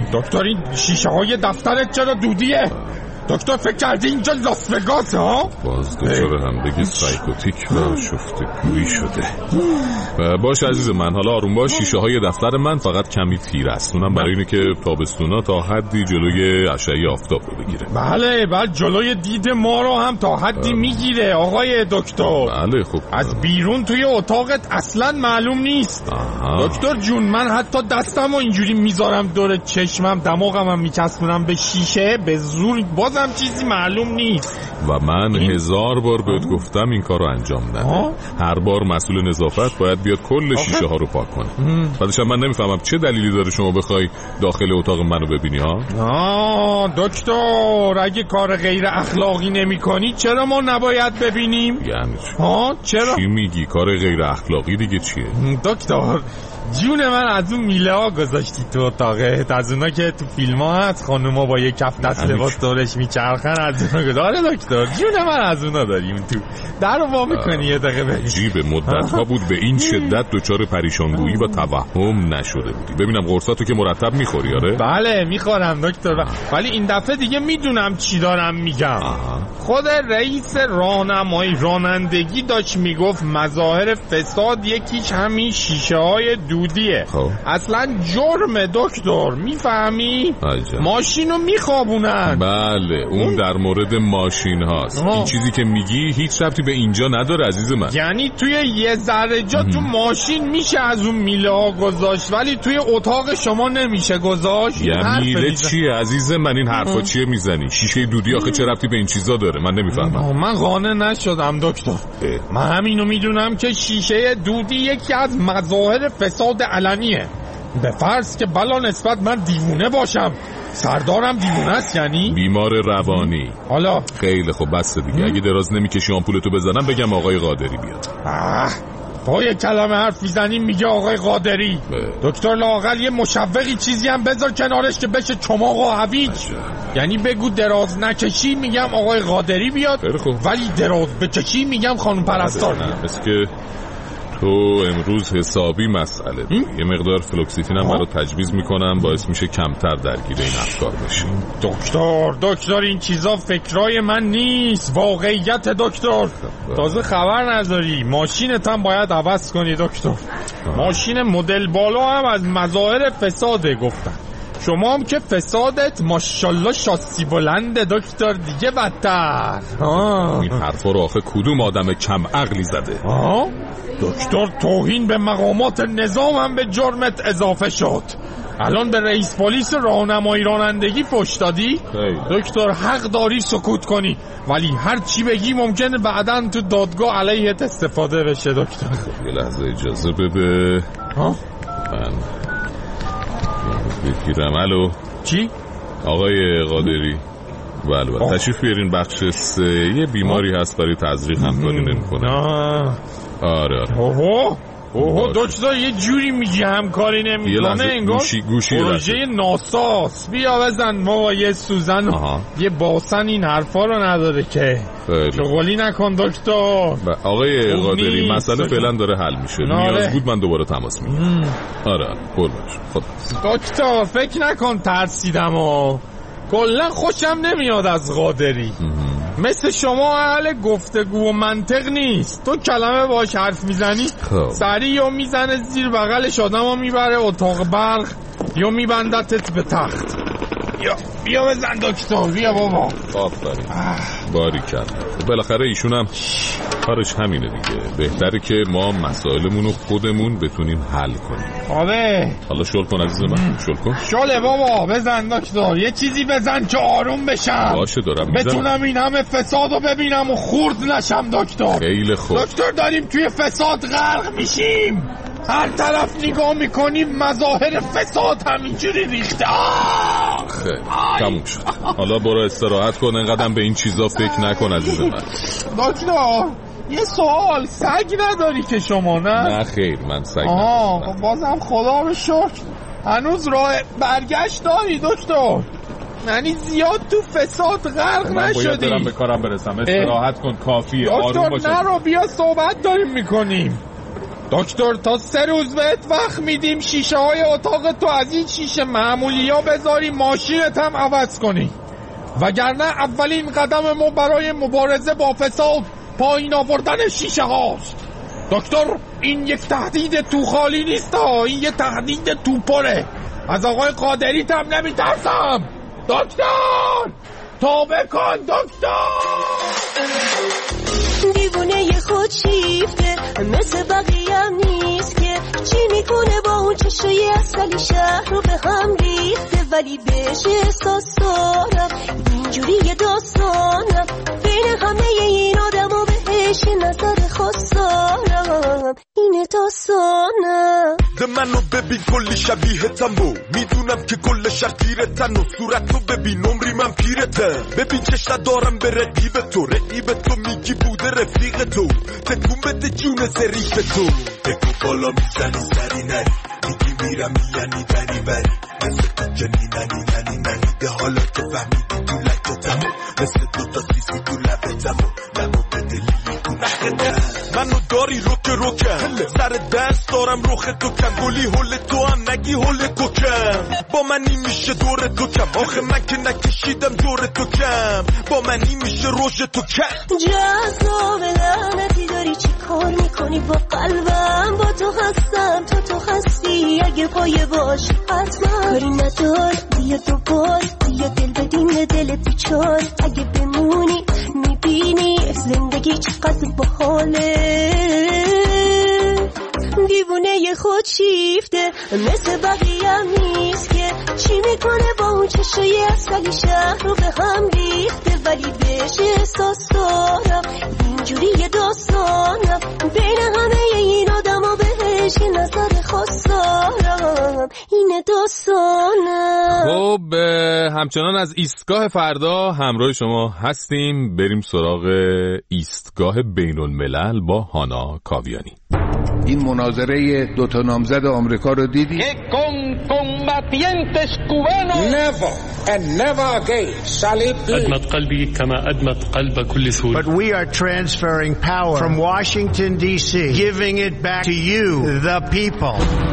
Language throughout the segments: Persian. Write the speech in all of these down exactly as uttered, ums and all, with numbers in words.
دکتر این شیشه های دفترت چرا دودیه؟ دکتر فکر کردی اینجا لاس وگاس ها؟ باز دچار حمله سایکوتیک و شفتگویی شده. باش عزیز من، حالا آروم باش. شیشه های دفتر من فقط کمی تیر است، اونم برای اینه که تابستونا تا حدی جلوی اشعه آفتاب رو بگیره. بله بعد جلوی دید ما رو هم تا حدی میگیره آقای دکتر. بله خب از بیرون توی اتاقت اصلا معلوم نیست. آها. دکتر جون من حتی دستم و اینجوری میذارم دور چشمم، دماغم هم میچسبونم به شیشه به زور، بازم چیزی معلوم نیست. و من این... هزار بار بهت گفتم این کار رو انجام نده. هر بار مسئول نظافت باید بیاد کل شیشه ها رو پاک کنه. بعدش من نمیفهمم چه دلیلی داره شما بخوای داخل اتاق منو ببینی ها؟ آه دکتر اگه کار غیر اخلاقی نمی کنی چرا ما نباید ببینیم؟ یعنی چی؟ ها چرا؟ چی میگی؟ کار غیر اخلاقی دیگه چیه؟ دکتر جون من از اون میله ها گذاشتی تو اتاقت، از اونا که تو فیلم ها هست خانوما با یه کف دست لباس دورش میچرخن، از اونا داره دکتر جون من از اونا داریم تو در رو وا میکنی یه دقیقه بری. عجیب مدت ها بود به این شدت دچار پریشانگویی و توهم نشده بودی. ببینم قرصاتو که مرتب میخوری؟ آره بله میخورم دکتر، ولی این دفعه دیگه میدونم چی دارم میگم. خود رئیس راهنمایی رانندگی داشت میگفت مظاهر فساد یکیش همین شیشه های دودیه. خب. اصلا جرم دکتر میفهمی؟ ماشینو میخوابونن. بله اون, اون در مورد ماشین هاست. این چیزی که میگی هیچ ربطی به اینجا نداره عزیز من. یعنی توی یه ذره جا تو ماشین میشه از اون میله ها گذاشت ولی توی اتاق شما نمیشه گذاشت؟ یه میله چیه عزیز من؟ این حرفا چیه میزنی؟ شیشه دودی آخه چه ربطی به این چیزا داره؟ من نمیفهمم. من قانع نشدم دکتر. من همینو میدونم که شیشه دودی یکی از مظاهر فساد علنیه. به فرض که بلا نسبت من دیوونه باشم، سردارم دیوونه است یعنی؟ بیمار روانی. حالا خیلی خب بس دیگه. اگه دراز نمیکشی آمپولتو بزنم بگم آقای قادری بیاد. آه با یه کلمه حرف میزنیم میگه آقای قادری. دکتر لااقل یه مشوقی چیزی هم بذار کنارش که بشه چماق و هویج. یعنی بگو دراز نکشی میگم آقای قادری بیاد، ولی دراز بکشی میگم خانم پرستار. نه مثل که تو امروز حسابی مسئله داری. یه مقدار فلوکسیتین هم برات تجویز میکنم، باعث میشه کمتر درگیر این افکار بشی. دکتر دکتر این چیزا فکرای من نیست، واقعیت دکتر. تازه خبر نداری ماشینت هم باید عوض کنی دکتر. ماشین مدل بالا هم از مظاهر فساده گفتن. شما هم که فسادت ماشالله شاسی بلنده دکتر دیگه بدتر. این حرفا رو آخه کدوم آدم کم عقلی زده؟ آه؟ دکتر توهین به مقامات نظام هم به جرمت اضافه شد. الان به رئیس پلیس راهنمایی رانندگی فحش دادی؟ دکتر حق داری سکوت کنی، ولی هر چی بگی ممکنه بعداً تو دادگاه علیهت استفاده بشه دکتر. یه لحظه اجازه بده. ها؟ من بگیرم. الو چی؟ آقای قادری. بله بله تشریف بیارین بخش سه. یه بیماری هست برای تزریق همکاری نمی‌کنه. آره آره. اوه اوه دکتر یه جوری میگی همکاری نمی‌کنه انگار گوشی گوشی پروژه ناساس. بیا بزن بابا یه سوزن و یه باسن این حرفا رو نداره که. شغلی نکن دکتر. آقای قادری مسئله فعلا داره حل میشه. نیاز بود من دوباره تماس میگیرم. آره قربان خدا. دکتر فکر نکن ترسیدم و کلا خوشم نمیاد از قادری. مثل شما اهل گفتگو و منطق نیست. تو کلمه باش حرف میزنی سریع یا میزنه زیر بغلش آدم ها میبره اتاق برق یا میبندتت به تخت. یا بیا بزن دکتر بیا بابا. آفرین باری کرد. بالاخره ایشون هم کارش همینه دیگه. بهتره که ما مسائلمون رو خودمون بتونیم حل کنیم. آره حالا شل کن عزیز من. شل کن. شله بابا بزن دکتر. یه چیزی بزن که آروم بشم. باشه دارم میزنم. بتونم این همه فسادو ببینم و خورد نشم دکتر. خیلی خوب دکتر داریم توی فساد غرق میشیم. هر طرف نگاه میکنیم مظاهر فساد همینجوری ریخته. خیلی تموم شد. حالا برو استراحت کن. انقدر به این چیزا فکر نکن عزیز من. دکتر یه سوال، سگ نداری که شما نه؟ نه خیر من سگ ندارم. آه بازم خدا رو شکر هنوز راه برگشت داری دکتر. یعنی زیاد تو فساد غرق نشدی. من باید برم به کارم برسم. استراحت کن کافیه. آروم باش دکتر نرو بیا صحبت داریم میکنیم. دکتر تا سه روز بهت وقت میدیم شیشه های اتاق تو از این شیشه معمولی ها بذاری، ماشینت هم عوض کنی، وگرنه اولین قدم ما برای مبارزه با فساد پایین آوردن شیشه هاست. دکتر این یک تهدید تو خالی نیست ها، این یک تهدید تو پره. از آقای قادری تم نمیترسم. دکتر توبه کن دکتر. دیوونه خود شیفته مثل بقیه هم نیست که چی میکنه با اون چشای اصلی شهر رو به هم ریخته، ولی بهش احساس دارم اینجوری یه داستانم بین همه این آدم و بهش نظر خاص دارم. اینه داستانم. ده منو ببین کلی شبیهتم و میدونم که کل شهر تیرتن و صورت رو ببین عمری من پیرتم. ببین چش ندارم به رقیب تو، رقیب تو میگی بوده رفیق تو، تکون بده جون زریف تو. تکون بالا میزنی سری نری، میگی میرم یعنی دری بری، مثل تو جنیننی ننی ننی ده حالا که فهمیدی تو لکتم، مثل دو تا سیسی تو لبتم و نمو بده لیلی تو نختم. منو داری روک روکم سر دست دارم روخ تو کم، گلی هول تو هم نگی هول کوکم. با منی میشه دور تو کم، آخه من که نکشیدم دور تو کم، با منی میشه روش تو کم. جذاب لعنتی داری چی کار میکنی با قلبم؟ با تو هستم تا تو هستی، اگه پایه باشی حتما کاری ندار. بیا دوبار بیا دل بدین دل بیچار، اگه بمونی میبینی زندگی چقدر باحاله. دیوونه خود شیفته مثل بقیه هم نیست که چی میکنه با اون چشای اصلی شهر رو به هم ریخته، ولی بهش احساس دارم اینجوری یه داستانم بین همه این آدم و بهش نظر خاص دارم. اینه داستانم. خب همچنان از ایستگاه فردا همراه شما هستیم. بریم سراغ ایستگاه بین الملل با هانا کاویانی. این مناظره دو تا نامزد آمریکا رو دیدی؟ Never and never again shall it be. أدمت قلبي كما أدمت قلب كل سوري. But we are transferring power from Washington D C, giving it back to you, the people.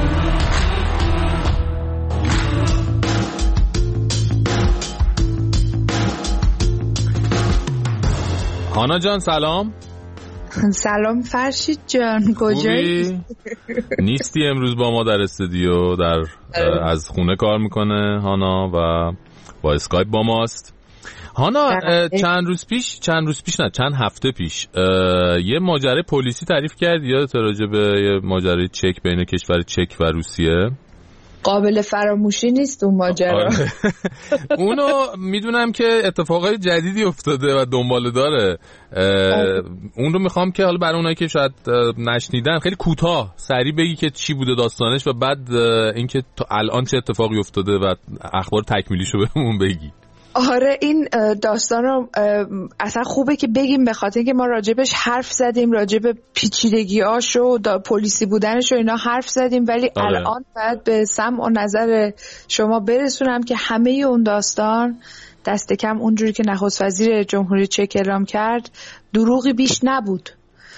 هانا جان سلام. سلام فرشید جان، کجایی؟ نیستی امروز با ما در استودیو، در از خونه کار میکنه هانا و با اسکایپ با ماست. هانا چند روز پیش چند روز پیش نه چند هفته پیش یه ماجرای پلیسی تعریف کرد، یادت راجع به یه ماجرای چک بین کشور چک و روسیه؟ قابل فراموشی نیست اون ماجرا. اونو میدونم که اتفاقای جدیدی افتاده و دنباله داره. اون رو میخوام که حالا برای اونایی که شاید نشنیدن خیلی کوتاه سریع بگی که چی بوده داستانش و بعد اینکه تا الان چه اتفاقی افتاده و اخبار تکمیلیشو بهمون بگی. آره این داستان رو اصلا خوبه که بگیم به خاطر اینکه ما راجبش حرف زدیم، راجب پیچیدگی‌هاش و پلیسی بودنش و اینا حرف زدیم، ولی آره. الان باید به سمع و نظر شما برسونم که همه اون داستان دست کم اونجوری که نخست وزیر جمهوری چک اعلام کرد دروغی بیش نبود.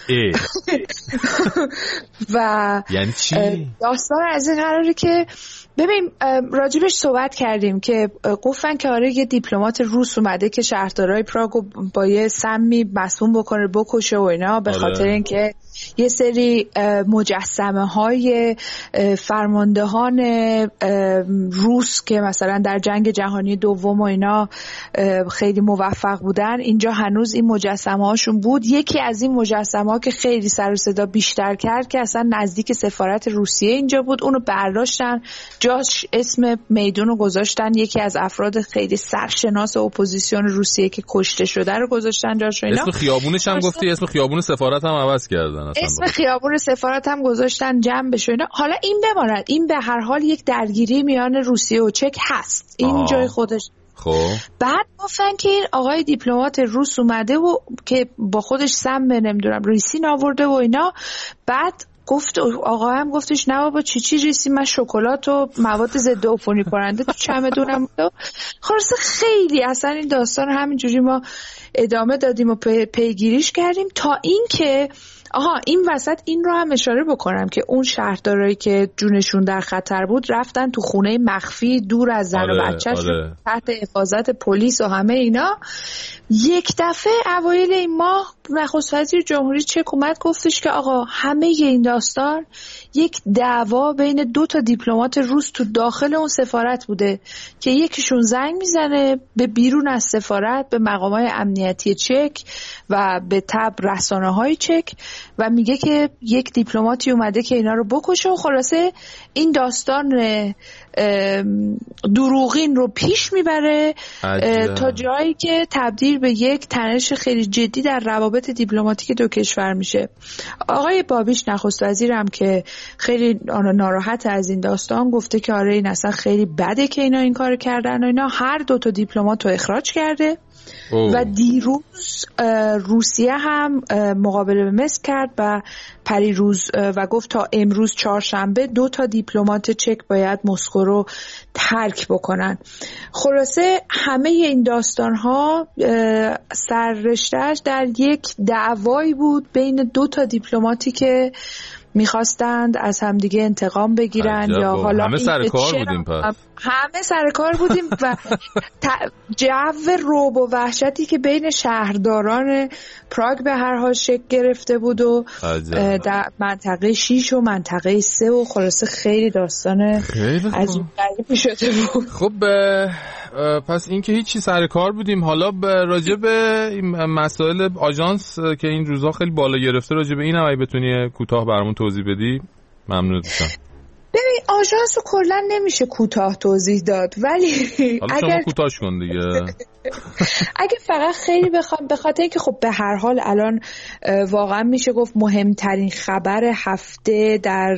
و یعنی چی؟ داستان از این قراره که ببین راجبش صحبت کردیم که گفتن که آره یه دیپلمات روس اومده که شهردارای پراگو با یه سمی مسموم بکنه بکشه و اینا، به خاطر آره. اینکه یه سری مجسمه های فرماندهان روس که مثلا در جنگ جهانی دوم و اینا خیلی موفق بودن اینجا هنوز این مجسمه هاشون بود. یکی از این مجسمه ها که خیلی سر و صدا بیشتر کرد که اصلا نزدیک سفارت روسیه اینجا بود، اونو برداشتن جاش اسم میدون رو گذاشتن، یکی از افراد خیلی سرشناس اپوزیسیون روسیه که کشته شده رو گذاشتن جاش. اینا اسم خیابونش هم گفتی، اسم خیابون سفارت هم عوض کردن، اسم خیابون سفارت هم گذاشتن جمع بشه اینا. حالا این بماند، این به هر حال یک درگیری میان روسیه و چک هست، این آه. جای خودش. خب بعد گفتن که این آقای دیپلمات روس اومده و که با خودش سم نمیدونم ریسین آورده و اینا، بعد گفت آقا هم گفتش نه بابا چی چی ریسین، من شکلات و مواد ضد عفونی کننده تو چمدونم. خلاص خیلی اصلا این داستان همینجوری ما ادامه دادیم و پی، پیگیریش کردیم تا این که آها این وسط این رو هم اشاره بکنم که اون شهردارایی که جونشون در خطر بود رفتن تو خونه مخفی دور از زن آره، و بچه‌ش آره. تحت حفاظت پلیس و همه اینا. یک دفعه اوایل این ماه نخست وزیر جمهوری چک اومد گفتش که آقا همه این داستان یک دعوا بین دو تا دیپلمات روس تو داخل اون سفارت بوده که یکیشون زنگ میزنه به بیرون از سفارت به مقامات امنیتی چک و به تبع رسانه‌های چک و میگه که یک دیپلماتی اومده که اینا رو بکشه و خلاصه این داستان دروغین رو پیش میبره تا جایی که تبدیل به یک تنش خیلی جدی در روابط دیپلماتیک دو کشور میشه. آقای بابیش نخست وزیرم که خیلی ناراحت از این داستان گفته که آره این اصلا خیلی بده که اینا این کار کردن و اینا. هر دو تا دیپلمات رو اخراج کرده اوه. و دیروز روسیه هم مقابله به مصر کرد و پریروز و گفت تا امروز چهارشنبه دو تا دیپلمات چک باید مسکو رو ترک بکنن. خلاصه همه این داستان ها سررشته‌اش در یک دعوایی بود بین دو تا دیپلماتی که میخواستند از همدیگه انتقام بگیرن یا حالا همه سر کار بودیم پس همه سر کار بودیم و جو رعب و وحشتی که بین شهرداران پراگ به هر حال شکل گرفته بود و در منطقه شیش و منطقه سه و خلاصه خیلی داستان عجیب غریبی شده بود. خب پس این که هیچی سر کار بودیم. حالا راجع به مسائل آژانس که این روزا خیلی بالا گرفته راجع به این هم اگه بتونی کوتاه برامون توضیح بدی ممنون میشم. ببین آژانس رو کلا نمیشه کوتاه توضیح داد ولی حالا شما کوتاهش کن دیگه. اگه فقط خیلی بخوام به خاطر اینکه خب به هر حال الان واقعا میشه گفت مهمترین خبر هفته در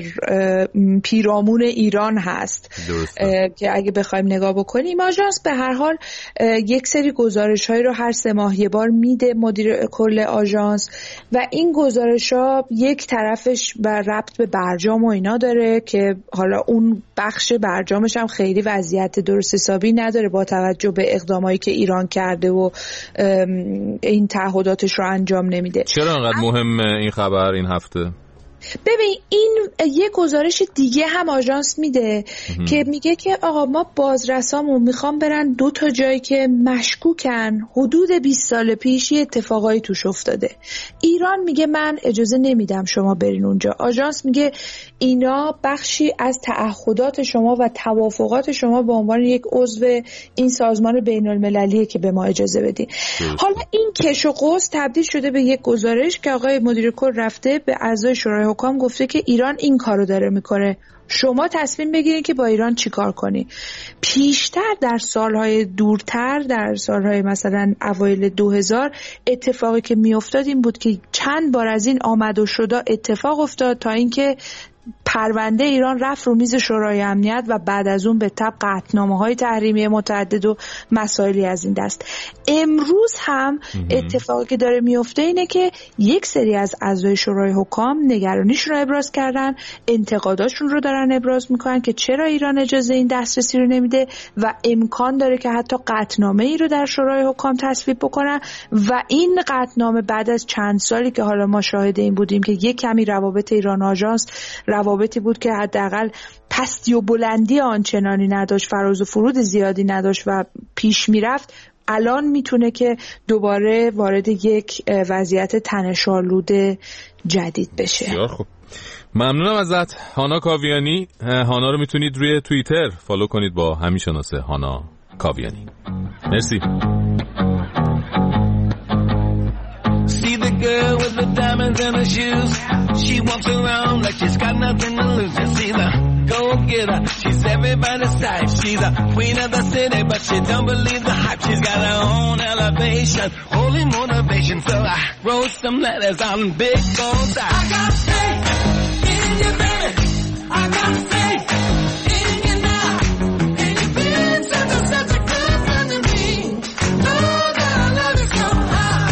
پیرامون ایران هست که اگه بخوایم نگاه بکنیم آژانس به هر حال یک سری گزارش‌هایی رو هر سه ماه یه بار میده مدیر کل آژانس و این گزارش‌ها یک طرفش بر ربط به برجام و اینا داره که حالا اون بخش برجامش هم خیلی وضعیت درست حسابی نداره با توجه به اقدامایی که ایران کرده و این تعهداتش رو انجام نمیده. چرا انقدر مهمه این خبر این هفته؟ ببین این یه گزارش دیگه هم آژانس میده که میگه که آقا ما بازرسامون میخوام برن دو تا جایی که مشکوکن حدود بیست سال پیش یه اتفاقایی توش افتاده. ایران میگه من اجازه نمیدم شما برین اونجا. آژانس میگه اینا بخشی از تعهدات شما و توافقات شما به عنوان یک عضو این سازمان بین المللیه که به ما اجازه بدین. حالا این کش و قوس تبدیل شده به یک گزارش که آقای مدیر کل رفته به اعضای شورای حکام گفته که ایران این کارو داره میکنه شما تصمیم بگیرید که با ایران چی کار کنی. پیشتر در سالهای دورتر در سالهای مثلا اوایل دو هزار اتفاقی که میافتاد این بود که چند بار از این آمد و شد اتفاق افتاد تا اینکه پرونده ایران رفت رو میز شورای امنیت و بعد از اون به تبع قطعنامه‌های تحریمی متعدد و مسائلی از این دست. امروز هم اتفاقی که داره میفته اینه که یک سری از اعضای شورای حکام نگرانیشون رو ابراز کردن، انتقاداشون رو دارن ابراز میکنن که چرا ایران اجازه این دسترسی رو نمیده و امکان داره که حتی قطعنامه ای رو در شورای حکام تصویب بکنن و این قطعنامه بعد از چند سالی که حالا ما شاهد این بودیم که یک کمی روابط ایران آژانس روابطی بود که حداقل پستی و بلندی آنچنانی نداشت، فراز و فرود زیادی نداشت و پیش میرفت، الان میتونه که دوباره وارد یک وضعیت تنش‌آلود جدید بشه. بسیار خوب. ممنونم ازت هانا کاویانی. هانا رو میتونید روی توییتر فالو کنید با همین شناسه هانا کاویانی. مرسی. See the girl with the diamonds in her shoes. She walks around like she's got nothing to lose. You see the go-getter. She's everybody's type. She's a queen of the city, but she don't believe the hype. She's got her own elevation, holy motivation. So I wrote some letters on big gold dice. I got faith in you, baby. I got faith in you now. And you've been such a, such a good friend to me. Oh, that I love you so high.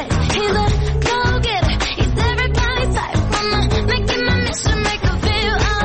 Make a feel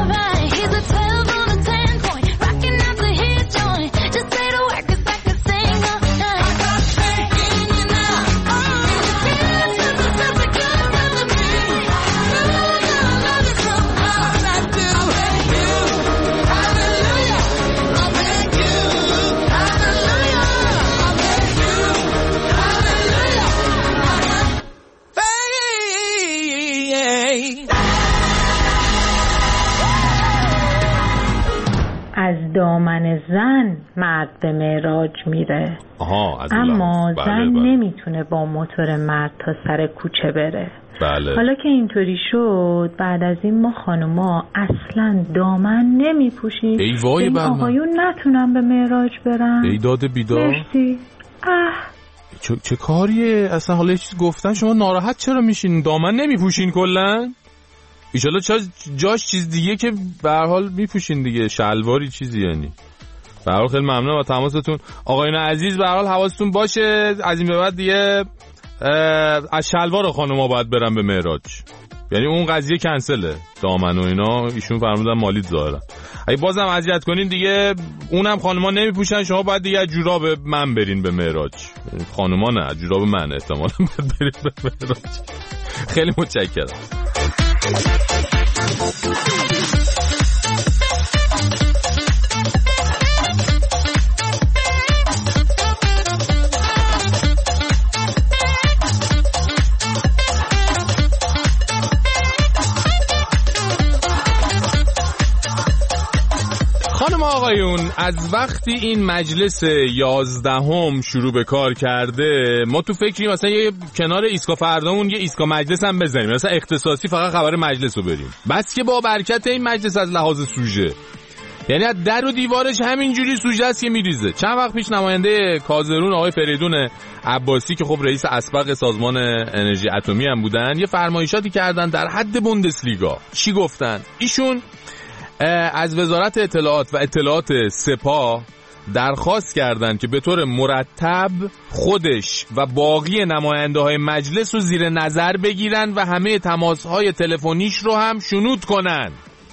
دامن زن مرد به معراج میره. آها، اما بله، زن بله. نمیتونه با موتور مرد تا سر کوچه بره. بله. حالا که اینطوری شد، بعد از این ما خانوما اصلا دامن نمیپوشیم. ای وای بر من. آقایون نتونن به معراج برن. ای داد بیدار. مرسی. اه چه, چه کاریه اصلا؟ حالا یه چیز گفتن شما ناراحت چرا میشین؟ دامن نمیپوشین کلا؟ ایشالا جاش چیز دیگه که به هر حال میپوشین دیگه، شلواری چیزی یعنی. به هر حال خیلی ممنونم از تماستون آقایون عزیز. به هر حال حواستون باشه از این به بعد دیگه از شلوار خانوما باید برن به معراج، یعنی اون قضیه کنسله. دامن و اینا ایشون فرمودن مالیت ظاهرا. اگه بازم اذیت کنین دیگه اونم خانوما نمیپوشن، شما باید دیگه از جوراب من برین به معراج. خانوما نه، از جوراب من احتمالاً باید برین به معراج. خیلی متشکرم. خانم آقایون، از وقتی این مجلس یازدهم شروع به کار کرده ما تو فکری مثلا یه کنار ایسکا فردامون یه ایسکا مجلس هم بزنیم، مثلا اختصاصی فقط خبر مجلس رو بریم، بس که با برکت این مجلس از لحاظ سوژه، یعنی از در و دیوارش همینجوری سوژه است که میریزه. چند وقت پیش نماینده کازرون آقای فریدون عباسی که خب رئیس اسبق سازمان انرژی اتمی هم بودن یه فرمایشاتی کردن در حد بوندسلیگا. چی گفتن؟ ایشون از وزارت اطلاعات و اطلاعات سپاه درخواست کردند که به طور مرتب خودش و باقی نماینده های مجلس رو زیر نظر بگیرن و همه تماس های تلفنیش رو هم شنود کنن.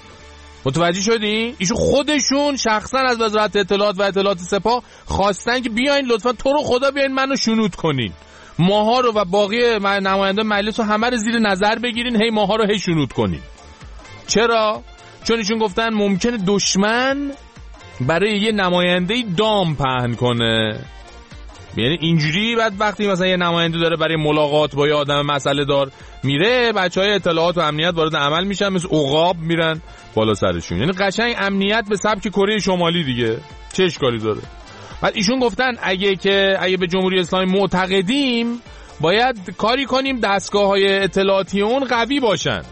متوجه شدی؟ ایشون خودشون شخصا از وزارت اطلاعات و اطلاعات سپاه خواستن که بیاین لطفا تو رو خدا بیاین منو شنود کنین، ماها رو و باقی نماینده مجلس رو همه رو زیر نظر بگیرین، هی ماها رو هی شنود کنین. چرا؟ چون ایشون گفتن ممکنه دشمن برای یه نماینده‌ای دام پهن کنه، یعنی اینجوری بعد وقتی مثلا یه نماینده داره برای ملاقات با یه آدم مسئله دار میره، بچهای اطلاعات و امنیت وارد عمل میشن، مثل عقاب میرن بالا سرشون، یعنی قشنگ امنیت به سبک کره شمالی دیگه. چه اشکالی داره؟ بعد ایشون گفتن اگه که اگه به جمهوری اسلامی معتقدیم باید کاری کنیم دستگاه‌های اطلاعاتی اون قوی باشن.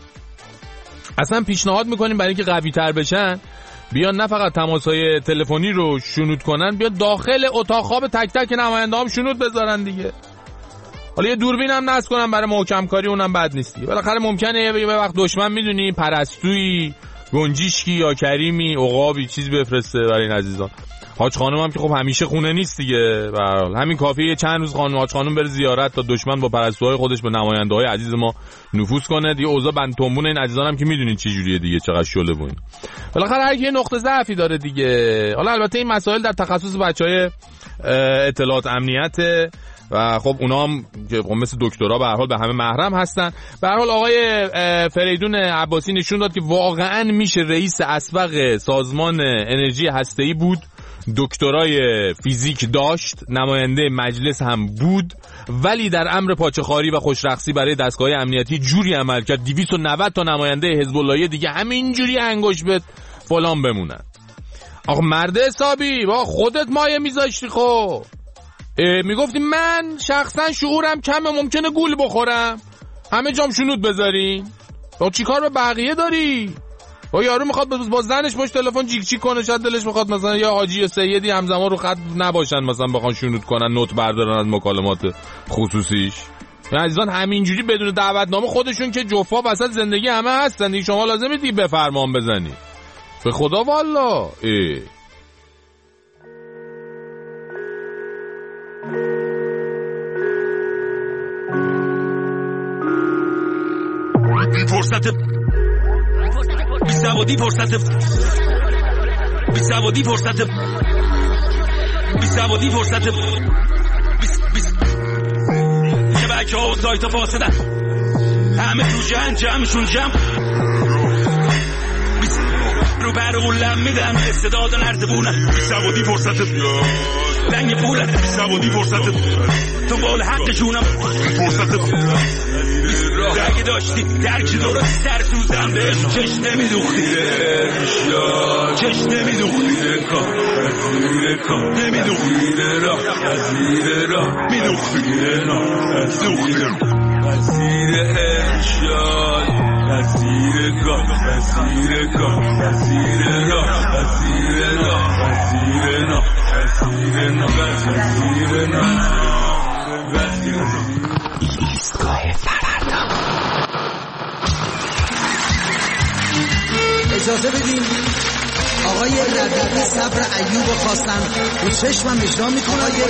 اصلا پیشنهاد میکنیم برای اینکه قوی تر بشن بیان نه فقط تماس‌های تلفنی رو شنود کنن، بیان داخل اتاق خواب تک تک نماینده هم شنود بذارن دیگه. حالا یه دوربین هم نصب کنن برای محکم کاری، اونم بد نیست دیگه. بالاخره ممکنه یه وقت دشمن میدونی پرستویی، گنجیشکی یا کریمی، عقابی چیز بفرسته برای این عزیزان. حاج خانم هم که خب همیشه خونه نیست دیگه، به هر حال همین کافیه چند روز خانم حاج خانم بره زیارت تا دشمن با پرستوهای خودش به نماینده‌های عزیز ما نفوذ کنه دیگه. اوضاع بند تنبون این عزیزان هم که میدونین چه جوریه دیگه، چقدر شله بوین. بالاخره هر کی یه نقطه ضعفی داره دیگه. حالا البته این مسائل در تخصص بچهای اطلاعات امنیت و خب اونا هم که مثل دکترا به هر حال به همه محرم هستن. به هر حال آقای فریدون عباسی نشون داد که واقعا میشه رئیس اسبق سازمان انرژی هسته‌ای بود، دکترای فیزیک داشت، نماینده مجلس هم بود، ولی در امر پاچه‌خواری و خوشرقصی برای دستگاه امنیتی جوری عمل کرد دویست و نود تا نماینده حزب اللهی دیگه همینجوری انگشت به فلان بمونن. آخه مرد حسابی با خودت مایه میذاشتی. خب میگفتی من شخصا شعورم کمه، ممکنه گول بخورم، همه جام شنود بذارین. با چی کار به بقیه داری؟ با یارو میخواد با زنش باش تلفن جیک چیک کنه، شاید دلش میخواد مثلا یا حاجی یا سیدی همزمان رو خط نباشن، مثلا بخوان شنود کنن، نوت بردارن از مکالمات خصوصیش. یعنی عزیزان همینجوری بدون دعوتنامه خودشون که جفا وسط زندگی همه هستن دیگه، شما لازمه دیگه بفرمان بزنی. به خدا والا ای فرصت بی سوادی فرصت بی سوادی فرصت بی سوادی فرصت یه بچه ها و سایت ها فاسدن، همه تو جمع جمعشون جمع رو بر و لم میدن، استعداد نردبونن. بی سوادی فرصت لنگ پولن، بی سوادی فرصت تو بال حقشونم، فرصت راه اگه داشتی درکی درست تر سوزم بهش چش نمیدوختی چش نمیدوختی کار وزیر کار نمیدوختی راه وزیر راه میدوختی راه وزیر ارشاد وزیر کار وزیر کار وزیر راه وزیر راه وزیر راه وزیر راه وزیر راه ایستگاه فردا. اجازه بدین آقای ربیعی صبر ایوب خواستن رو چشمم اجرا میکنه. آقای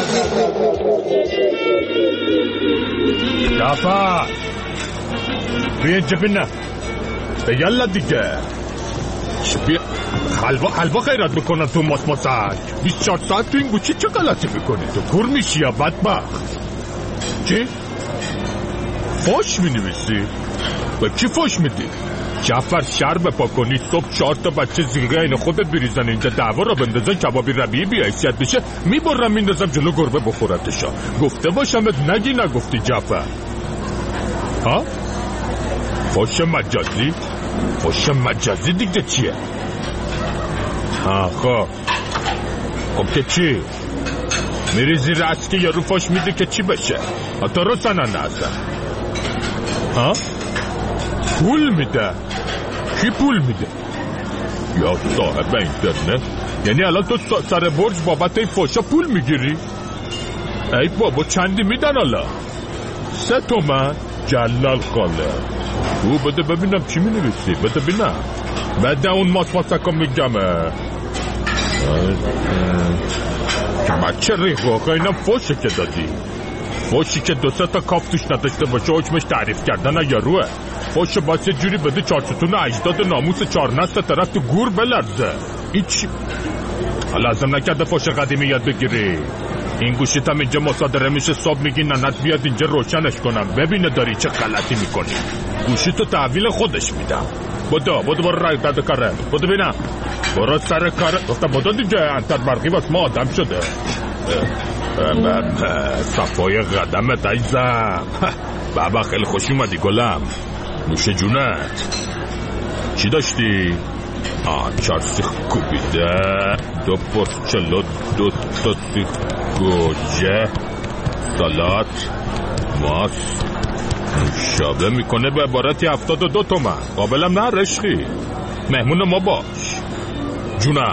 ربیعی جعفر بیا جبنه یلا دیگه بیا حلوا حلوا خیرات میکنن تو ماسماسک بیست و چهار ساعت تو این گوچی چه غلطی میکنی تو کور میشی یا بدبخت چی؟ فوش مینویسی؟ به کی فوش میدی؟ جعفر شر بپا کنی صبح چهار تا بچه زیگه این خودت بریزن اینجا دعوا را بندازن کبابی ربیعی بی حیثیت بشه میبرم میندازم جلو گربه بخورتشا. گفته باشمت نگی نگفتی جعفر. ها؟ فوش مجازی؟ فوش مجازی دیگه چیه؟ ها خب خب که چی؟ میری زیر اسکی یارو فوش میده که چی بشه؟ حتی رو سنن نازن. ها؟ پول میده؟ کی پول میده؟ یا صاحب اینترنت؟ یعنی الان تو سر برج بابت این فوشا پول میگیری؟ ای بابا چندی میدن حالا؟ سه تومن؟ جلال خاله او بده ببینم چی مینویسی بده ببینم بده اون ماس ماسکا میگم بچه ریخوخه اینم فوشه که دادی فوشی که دو سه تا کاف توش نداشته باشه حکمش تعریف کردن یا روه فوش باید یه جوری بده چارچتون اجداد ناموس چار نسل طرف تو گور بلرزه این چی؟ لازم نکرده فوش قدیمی یاد بگیری این گوشیت هم اینجا مصادره میشه صبح میگی ننت بیاد اینجا روشنش کنم ببینه داری چه غلطی میکنی گوشیتو تحویل خودش میدم بودو بودو برو رای داده کاره بودو بینم برو سر کاره گفتم بودو دیگه انتر برقی باز ما آدم شده صفای قدمت عیزم بابا خیلی خوش اومدی گلم نوش جونت چی داشتی؟ آه چار سیخ کوبیده دو پرچلو دو تا سیخ گوجه سالات ماس شابه میکنه به عبارتی هفتاد و دو تومن قابلم نه رشقی مهمون ما باش جونم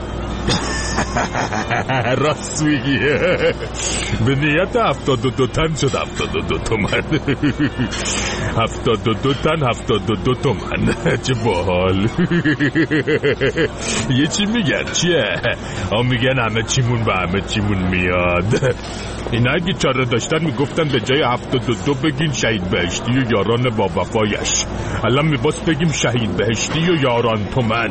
راست میگی به نیت هفتاد و دو تن شد هفتاد و دو تومن هفتاد و دو تن هفتاد و دو تومن چه باحال یه چی میگن چیه هم میگن همه چیمون به همه چیمون میاد اینا اگه چاره داشتن میگفتن به جای هفتاد و دو بگین شهید بهشتی و یاران با وفایش الان میباس بگیم شهید بهشتی و یاران تومن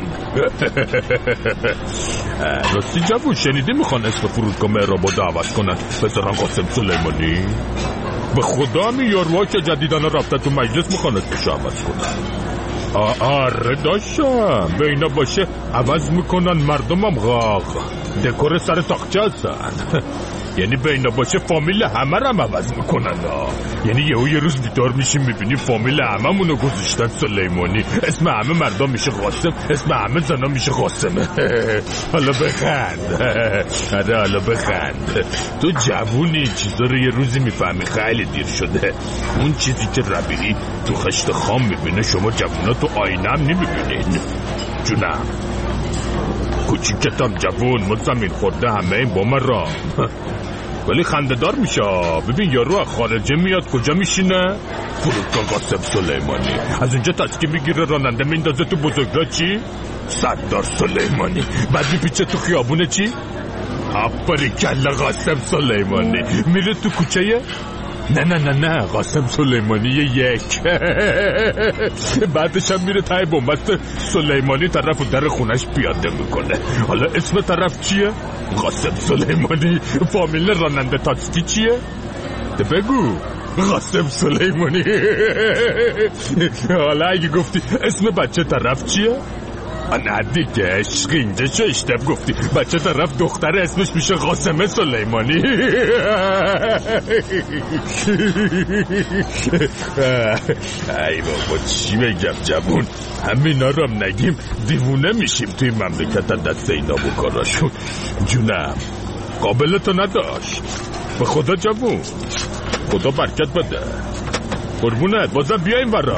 راستی جوون شنیدی میخوان اسم فرودگاه مهرآباد دعوت کنن بذارن قاسم سلیمانی به خدا می یاروها که جدیدن رفته تو مجلس میخوان اسمش عوض کنن آره داشتم به اینا باشه عوض میکنن مردمم غاق دکور سر تاقچه هستن یعنی به اینا باشه فامیل همه رم عوض میکنن یعنی یهو یه روز بیدار میشیم میبینی فامیل همه مونو گذاشتن سلیمانی اسم همه مردم میشه قاسم اسم همه زنا میشه قاسمه حالا بخند آره حالا بخند تو جوونی چیزا رو یه روزی میفهمی خیلی دیر شده اون چیزی که ربیعی تو خشت خام میبینه شما جوونا تو آینه هم نمیبینین جونم کوچیکتم جوون ما زمین خورده همه این با من را ولی خنده‌دار میشه ببین یارو از خارجه میاد کجا میشینه فرودگاه قاسم سلیمانی از اونجا تسکی میگیره راننده میندازه تو بزرگراه چی سردار سلیمانی بعد میپیچه تو خیابونه چی آفرین کلا قاسم سلیمانی میره تو کوچه نه نه نه نه قاسم سلیمانی یک بعدش هم میره تای بنبست سلیمانی طرف و در خونش پیاده میکنه حالا اسم طرف چیه؟ قاسم سلیمانی فامیل راننده تاکسی چیه؟ ده بگو قاسم سلیمانی حالا اگه گفتی اسم بچه طرف چیه؟ نه دیگه عشق اینجا چه اشتب گفتی. بچه طرف دختر اسمش میشه قاسم سلیمانی. ای بابا چی بگم جوون، همینا رو نگیم دیوونه میشیم توی مملکت دست اینا بکاراشون. جونم قابلتو نداشت. به خدا جوون، خدا برکت بده. قربونت، بازم بیایم ورا.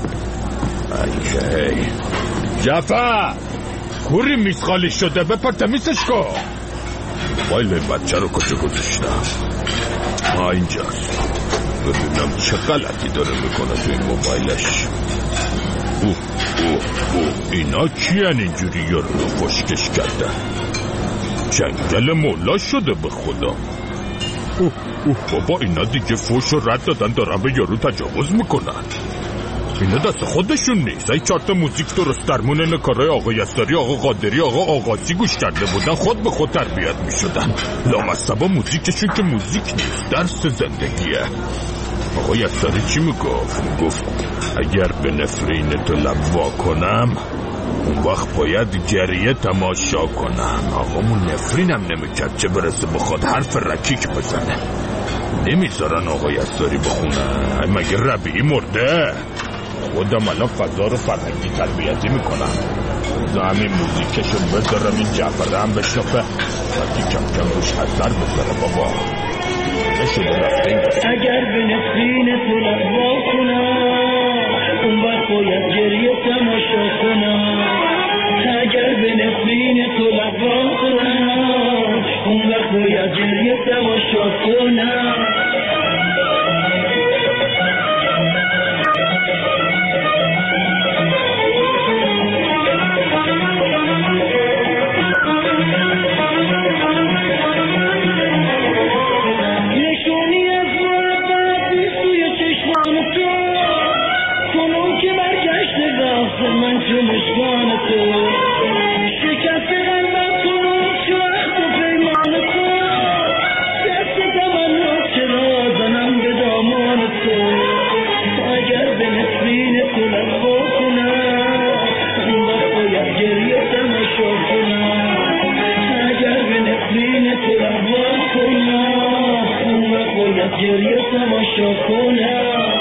ای ای جعفر کوری میز خالی شده، بپر تمیزش کن. موبایل بچه رو کجا گذاشتم؟ ها اینجاست. ببینم چه غلطی داره میکنه توی موبایلش. اوه اوه اوه اینا کیان اینجوری یارو رو فشکش کردن؟ جنگل مولا شده به خدا. اوه اوه بابا اینا دیگه فوش رو رد دادن، دارن به یارو تجاوز میکنن. اینا دست خودشون نیست. ای چارت موزیک درست درمون این کارهای آقا یساری، آقا قادری، آقا آقاسی گوش کرده بودن خود به خود تربیت میشدن. لامصبا موزیکشون که موزیک نیست، درس زندگیه. آقا یساری چی میگفت؟ میگفت اگر به نفرین تو لب وا کنم اون وقت باید گریه تماشا کنم. آقامون نفرینم نمیکرد چه برسه بخواد حرف رکیک بزنه. نمیذارن آقا یساری بخونه. مگه ربیعی مرده؟ خودم الان فضا رو فرهنگی تربیتی میکنم. خدا همین موزیکشو بذارم این جعفره هم بشنفه وقتی کم کم روش اثر بذاره. بابا اگر به نفرین تو لبا کنم اون وقت باید گریه تماشا کنم. اگر به نفرین تو لبا کنم اون وقت باید گریه تماشا کنم. من تو مشکان تو شکست قلبم تو چه وقت و پیمان تو دست تمنا چرا زنم به دامان تو. اگر به نفرین تو لبا کنم اون وقت باید گریه تماشا کنم. اگر به نفرین تو لبا کنم اون وقت باید گریه تماشا کنم.